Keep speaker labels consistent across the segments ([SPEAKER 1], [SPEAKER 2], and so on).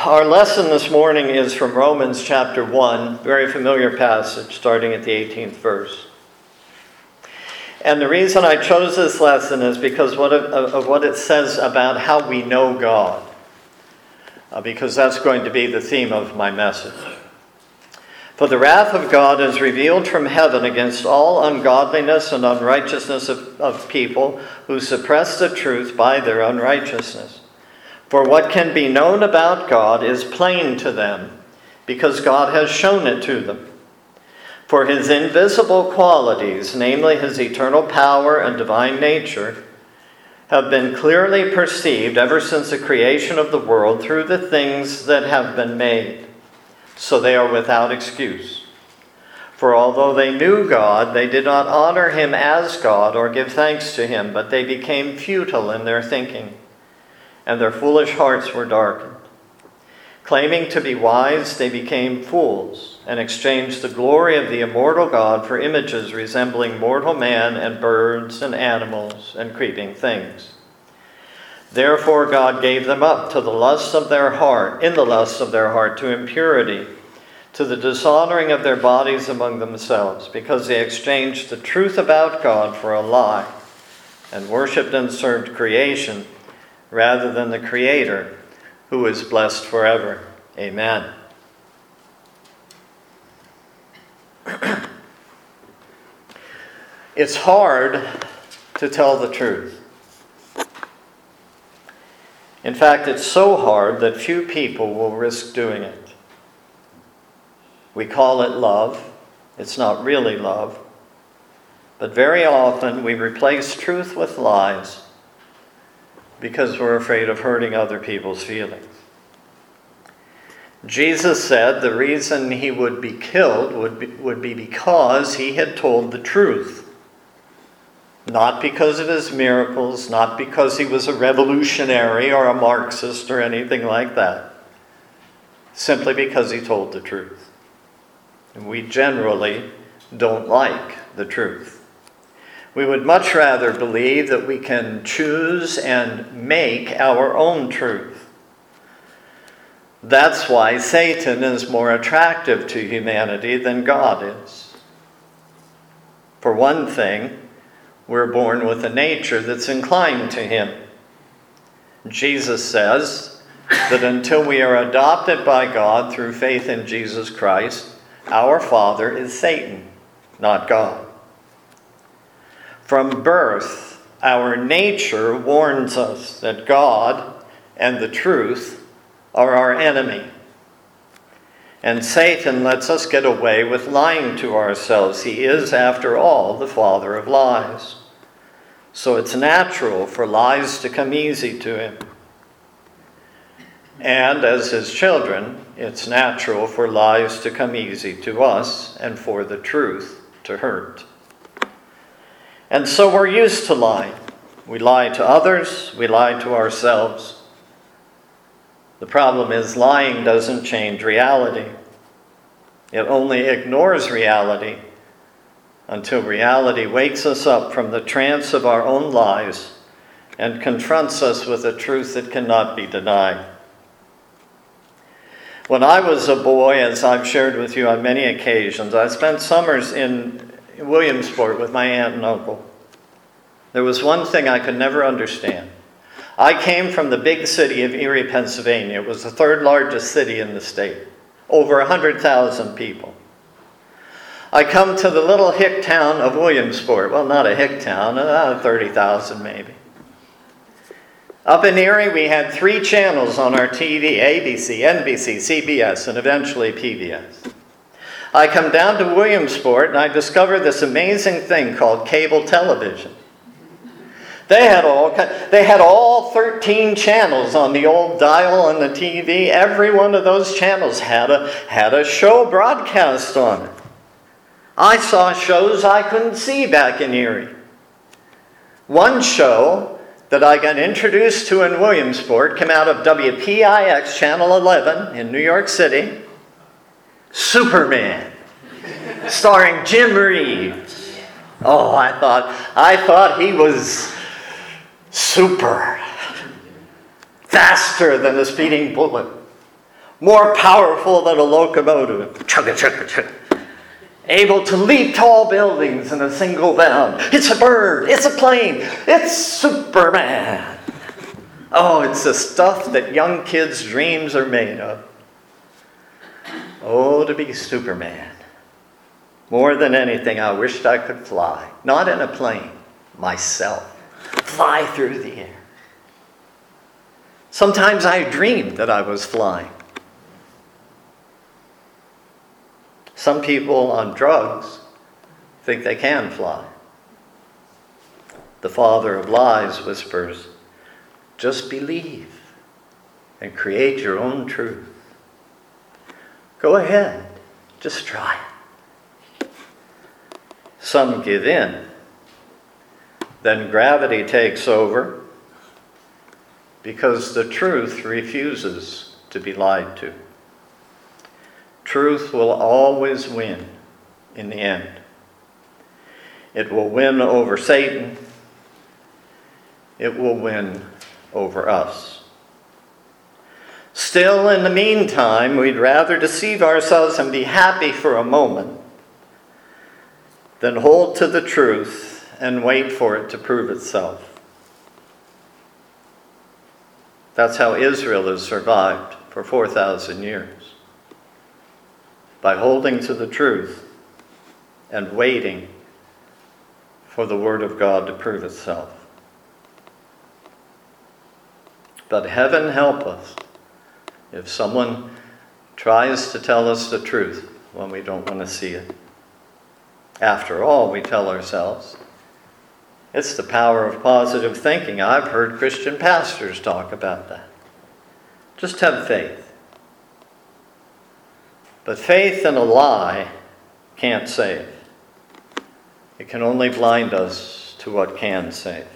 [SPEAKER 1] Our lesson this morning is from Romans chapter 1, very familiar passage starting at the 18th verse. And the reason I chose this lesson is because of what it says about how we know God, because that's going to be the theme of my message. For the wrath of God is revealed from heaven against all ungodliness and unrighteousness of people who suppress the truth by their unrighteousness. For what can be known about God is plain to them, because God has shown it to them. For his invisible qualities, namely his eternal power and divine nature, have been clearly perceived ever since the creation of the world through the things that have been made. So they are without excuse. For although they knew God, they did not honor him as God or give thanks to him, but they became futile in their thinking, and their foolish hearts were darkened. Claiming to be wise, they became fools, and exchanged the glory of the immortal God for images resembling mortal man and birds and animals and creeping things. Therefore God gave them up to the lusts of their heart, to impurity, to the dishonoring of their bodies among themselves, because they exchanged the truth about God for a lie, and worshipped and served creation rather than the Creator, who is blessed forever. Amen. It's hard to tell the truth. In fact, it's so hard that few people will risk doing it. We call it love. It's not really love. But very often we replace truth with lies because we're afraid of hurting other people's feelings. Jesus said the reason he would be killed would be because he had told the truth. Not because of his miracles, not because he was a revolutionary or a Marxist or anything like that. Simply because he told the truth. And we generally don't like the truth. We would much rather believe that we can choose and make our own truth. That's why Satan is more attractive to humanity than God is. For one thing, we're born with a nature that's inclined to him. Jesus says that until we are adopted by God through faith in Jesus Christ, our father is Satan, not God. From birth, our nature warns us that God and the truth are our enemy. And Satan lets us get away with lying to ourselves. He is, after all, the father of lies. So it's natural for lies to come easy to him. And as his children, it's natural for lies to come easy to us and for the truth to hurt. And so we're used to lying. We lie to others, we lie to ourselves. The problem is lying doesn't change reality. It only ignores reality until reality wakes us up from the trance of our own lies and confronts us with a truth that cannot be denied. When I was a boy, as I've shared with you on many occasions, I spent summers in Williamsport with my aunt and uncle. There was one thing I could never understand. I came from the big city of Erie, Pennsylvania. It was the third largest city in the state. Over 100,000 people. I come to the little hick town of Williamsport. Well, not a hick town, 30,000 maybe. Up in Erie, we had 3 channels on our TV, ABC, NBC, CBS, and eventually PBS. I come down to Williamsport and I discover this amazing thing called cable television. They had all 13 channels on the old dial on the TV. Every one of those channels had a show broadcast on it. I saw shows I couldn't see back in Erie. One show that I got introduced to in Williamsport came out of WPIX Channel 11 in New York City. Superman, starring Jim Reeves. Oh, I thought he was super, faster than a speeding bullet. more powerful than a locomotive, chugga, chugga, chugga, able to leap tall buildings in a single bound. It's a bird, it's a plane, it's Superman. Oh, it's the stuff that young kids' dreams are made of. Oh, to be Superman. More than anything, I wished I could fly. Not in a plane, myself. Fly through the air. Sometimes I dreamed that I was flying. Some people on drugs think they can fly. The father of lies whispers, just believe and create your own truth. Go ahead, just try it. Some give in. Then gravity takes over because the truth refuses to be lied to. Truth will always win in the end. It will win over Satan. It will win over us. Still, in the meantime, we'd rather deceive ourselves and be happy for a moment than hold to the truth and wait for it to prove itself. That's how Israel has survived for 4,000 years. By holding to the truth and waiting for the Word of God to prove itself. But heaven help us if someone tries to tell us the truth when we don't want to see it. After all, we tell ourselves, it's the power of positive thinking. I've heard Christian pastors talk about that. Just have faith. But faith in a lie can't save. It can only blind us to what can save.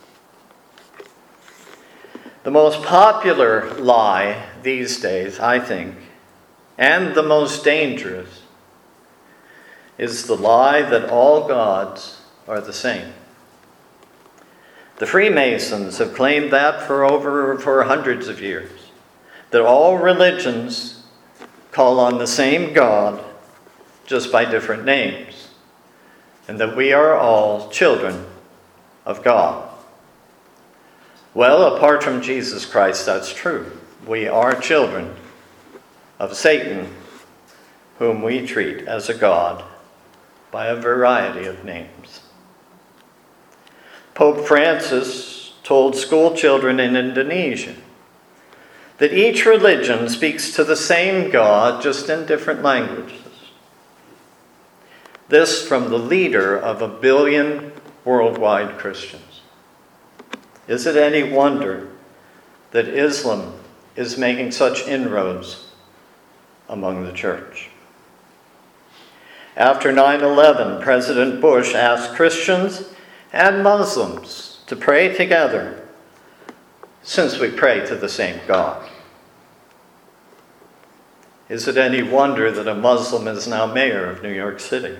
[SPEAKER 1] The most popular lie these days, I think, and the most dangerous, is the lie that all gods are the same. The Freemasons have claimed that for hundreds of years, that all religions call on the same God, just by different names, and that we are all children of God. Well, apart from Jesus Christ, that's true. We are children of Satan, whom we treat as a god by a variety of names. Pope Francis told school children in Indonesia that each religion speaks to the same God, just in different languages. This from the leader of 1 billion worldwide Christians. Is it any wonder that Islam is making such inroads among the church? After 9/11, President Bush asked Christians and Muslims to pray together, since we pray to the same God. Is it any wonder that a Muslim is now mayor of New York City?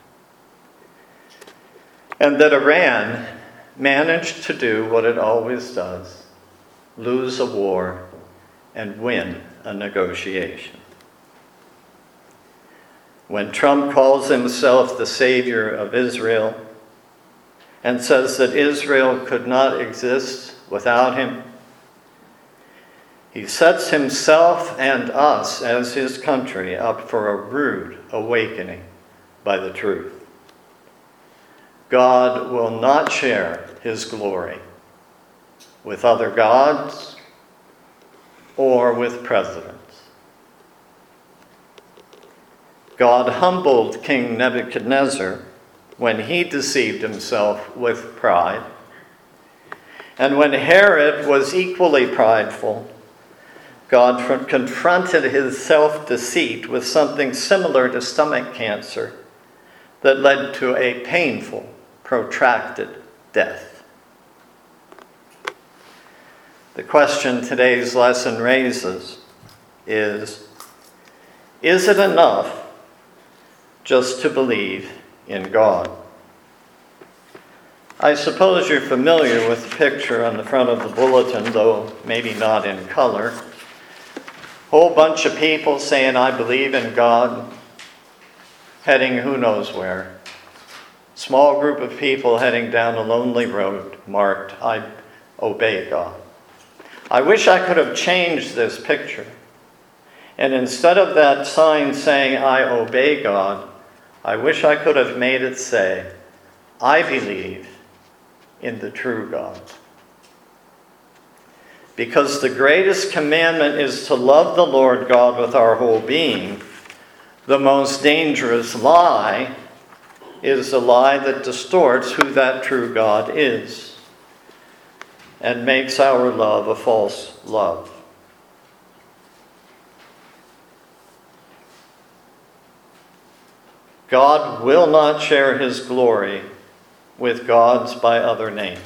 [SPEAKER 1] And that Iran managed to do what it always does, lose a war and win a negotiation. When Trump calls himself the savior of Israel and says that Israel could not exist without him, he sets himself and us as his country up for a rude awakening by the truth. God will not share his glory with other gods or with presidents. God humbled King Nebuchadnezzar when he deceived himself with pride. And when Herod was equally prideful, God confronted his self-deceit with something similar to stomach cancer that led to a painful, protracted death. The question today's lesson raises is it enough just to believe in God? I suppose you're familiar with the picture on the front of the bulletin, though maybe not in color. Whole bunch of people saying, I believe in God, heading who knows where. Small group of people heading down a lonely road marked, I obey God. I wish I could have changed this picture. And instead of that sign saying, I obey God, I wish I could have made it say, I believe in the true God. Because the greatest commandment is to love the Lord God with our whole being, the most dangerous lie is the lie that distorts who that true God is and makes our love a false love. God will not share his glory with gods by other names.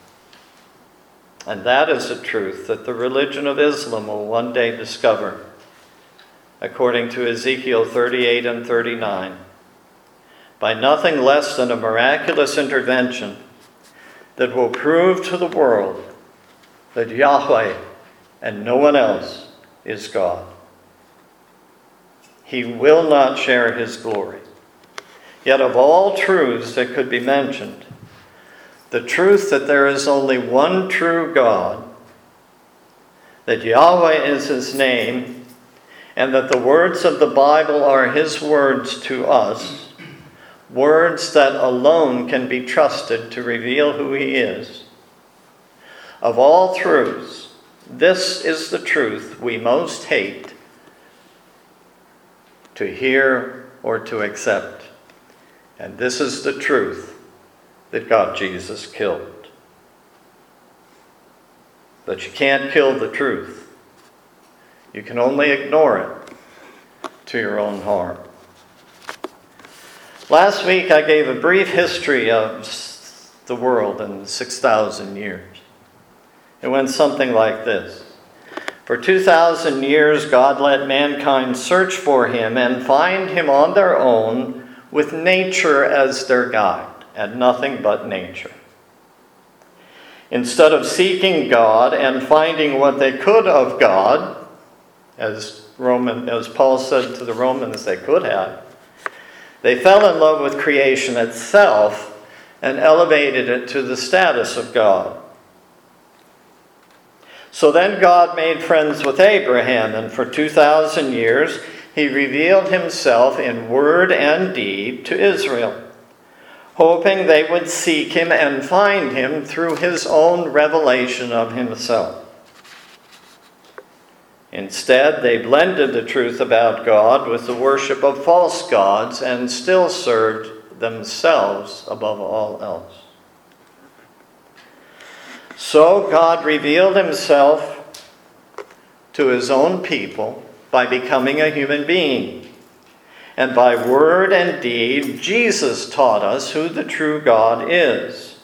[SPEAKER 1] And that is a truth that the religion of Islam will one day discover, according to Ezekiel 38 and 39. By nothing less than a miraculous intervention that will prove to the world that Yahweh and no one else is God. He will not share his glory. Yet of all truths that could be mentioned, the truth that there is only one true God, that Yahweh is his name, and that the words of the Bible are his words to us, words that alone can be trusted to reveal who he is. Of all truths, this is the truth we most hate to hear or to accept. And this is the truth that got Jesus killed. But you can't kill the truth. You can only ignore it to your own harm. Last week I gave a brief history of the world in 6,000 years. It went something like this. For 2,000 years God let mankind search for him and find him on their own with nature as their guide, and nothing but nature. Instead of seeking God and finding what they could of God, as Paul said to the Romans they could have, they fell in love with creation itself and elevated it to the status of God. So then God made friends with Abraham, and for 2,000 years he revealed himself in word and deed to Israel, hoping they would seek him and find him through his own revelation of himself. Instead, they blended the truth about God with the worship of false gods and still served themselves above all else. So God revealed himself to his own people by becoming a human being. And by word and deed, Jesus taught us who the true God is.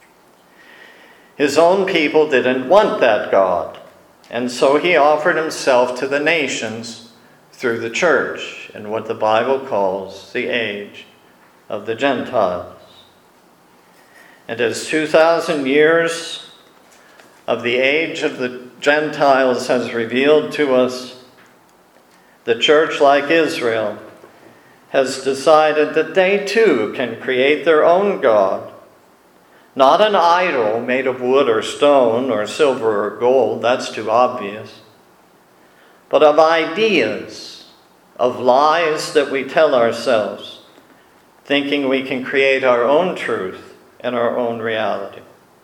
[SPEAKER 1] His own people didn't want that God, and so he offered himself to the nations through the church in what the Bible calls the age of the Gentiles. And as 2,000 years of the age of the Gentiles has revealed to us, the church, like Israel, has decided that they too can create their own God. Not an idol made of wood or stone or silver or gold, that's too obvious, but of ideas, of lies that we tell ourselves, thinking we can create our own truth and our own reality.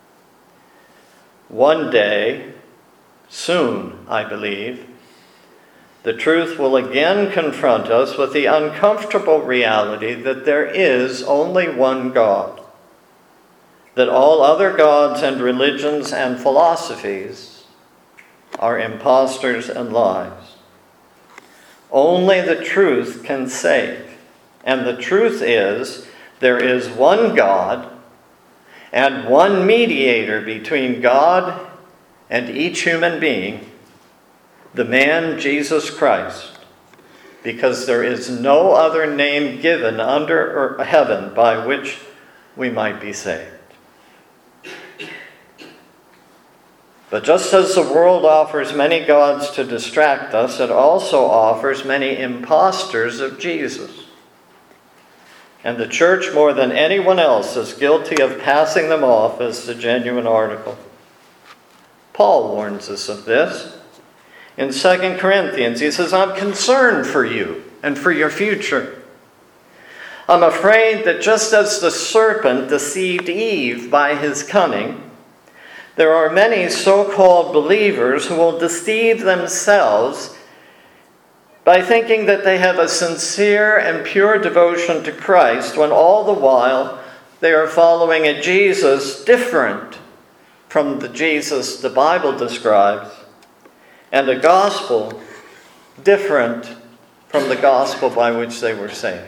[SPEAKER 1] One day, soon, I believe, the truth will again confront us with the uncomfortable reality that there is only one God, that all other gods and religions and philosophies are impostors and lies. Only the truth can save, and the truth is there is one God and one mediator between God and each human being, the man Jesus Christ, because there is no other name given under heaven by which we might be saved. But just as the world offers many gods to distract us, it also offers many impostors of Jesus. And the church, more than anyone else, is guilty of passing them off as the genuine article. Paul warns us of this. In 2 Corinthians, he says, I'm concerned for you and for your future. I'm afraid that just as the serpent deceived Eve by his cunning, there are many so-called believers who will deceive themselves by thinking that they have a sincere and pure devotion to Christ when all the while they are following a Jesus different from the Jesus the Bible describes, and a gospel different from the gospel by which they were saved.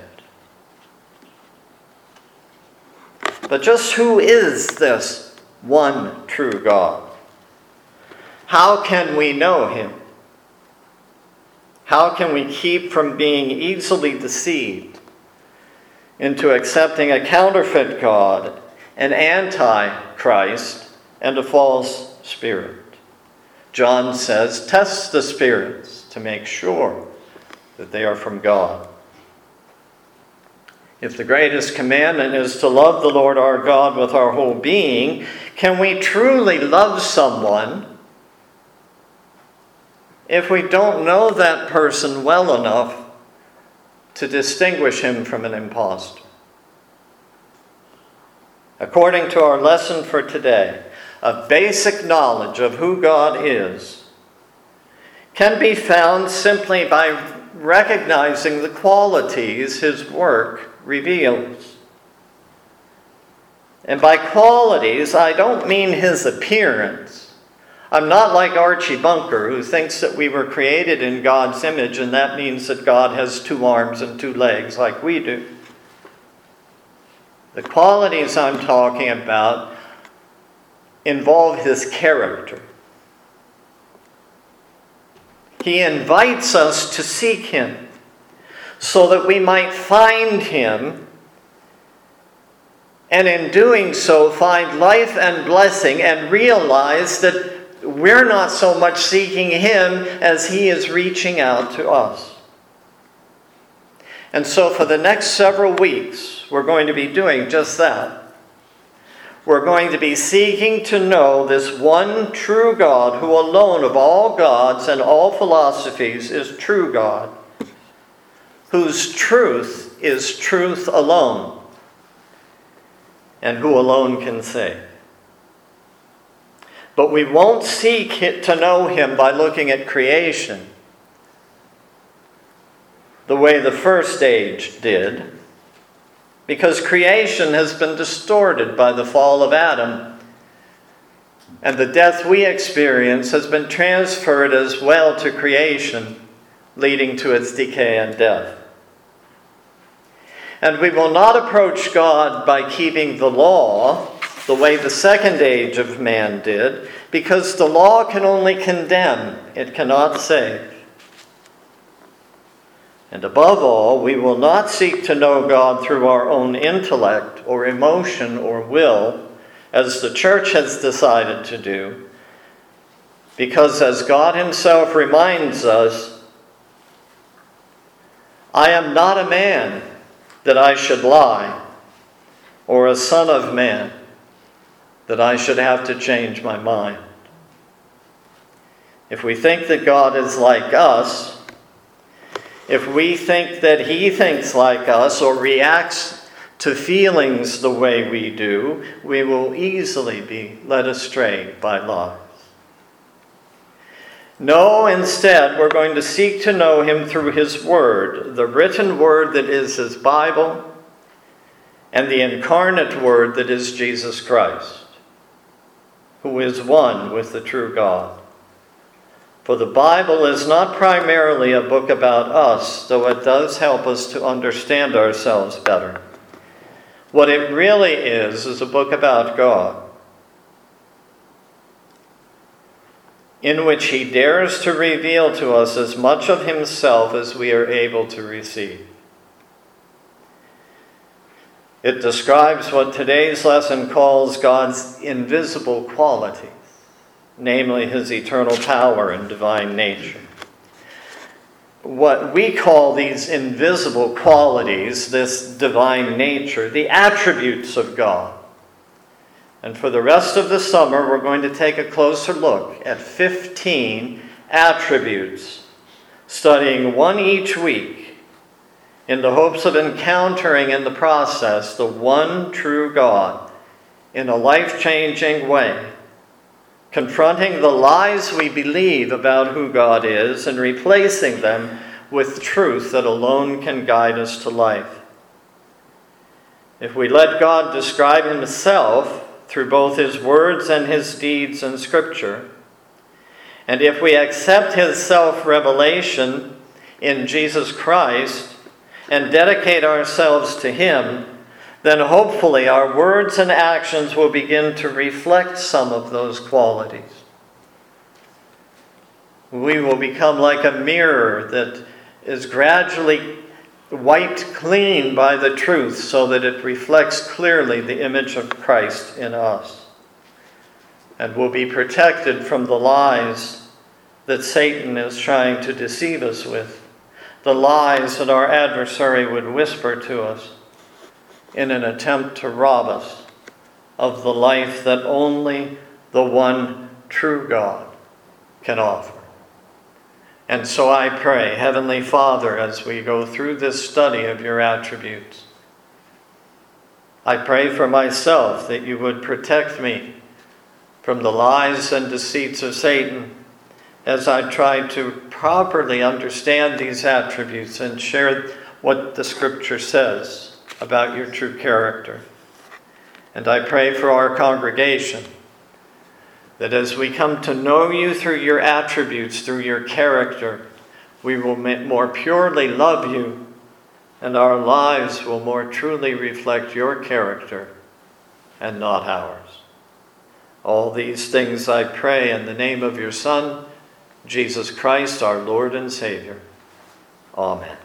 [SPEAKER 1] But just who is this one true God? How can we know him? How can we keep from being easily deceived into accepting a counterfeit God, an antichrist, and a false spirit? John says, test the spirits to make sure that they are from God. If the greatest commandment is to love the Lord our God with our whole being, can we truly love someone if we don't know that person well enough to distinguish him from an impostor? According to our lesson for today, a basic knowledge of who God is can be found simply by recognizing the qualities his work reveals. And by qualities, I don't mean his appearance. I'm not like Archie Bunker, who thinks that we were created in God's image, and that means that God has 2 arms and 2 legs like we do. The qualities I'm talking about involve his character. He invites us to seek him so that we might find him, and in doing so find life and blessing and realize that we're not so much seeking him as he is reaching out to us. And so for the next several weeks, we're going to be doing just that. We're going to be seeking to know this one true God, who alone of all gods and all philosophies is true God, whose truth is truth alone, and who alone can save. But we won't seek to know him by looking at creation the way the first age did, because creation has been distorted by the fall of Adam, and the death we experience has been transferred as well to creation, leading to its decay and death. And we will not approach God by keeping the law the way the second age of man did, because the law can only condemn, it cannot save. And above all, we will not seek to know God through our own intellect or emotion or will, as the church has decided to do, because as God himself reminds us, I am not a man that I should lie, or a son of man that I should have to change my mind. If we think that God is like us, if we think that he thinks like us or reacts to feelings the way we do, we will easily be led astray by lies. No, instead, we're going to seek to know him through his word, the written word that is his Bible, and the incarnate word that is Jesus Christ, who is one with the true God. For the Bible is not primarily a book about us, though it does help us to understand ourselves better. What it really is a book about God, in which he dares to reveal to us as much of himself as we are able to receive. It describes what today's lesson calls God's invisible qualities. namely his eternal power and divine nature. What we call these invisible qualities, this divine nature, the attributes of God. And for the rest of the summer, we're going to take a closer look at 15 attributes, studying one each week, in the hopes of encountering in the process the one true God in a life-changing way, confronting the lies we believe about who God is and replacing them with truth that alone can guide us to life. If we let God describe himself through both his words and his deeds in Scripture, and if we accept his self-revelation in Jesus Christ and dedicate ourselves to him, then hopefully our words and actions will begin to reflect some of those qualities. We will become like a mirror that is gradually wiped clean by the truth so that it reflects clearly the image of Christ in us, and will be protected from the lies that Satan is trying to deceive us with, the lies that our adversary would whisper to us in an attempt to rob us of the life that only the one true God can offer. And so I pray, Heavenly Father, as we go through this study of your attributes, I pray for myself that you would protect me from the lies and deceits of Satan as I try to properly understand these attributes and share what the Scripture says about your true character. And I pray for our congregation that as we come to know you through your attributes, through your character, we will more purely love you, and our lives will more truly reflect your character and not ours. All these things I pray in the name of your Son, Jesus Christ, our Lord and Savior. Amen.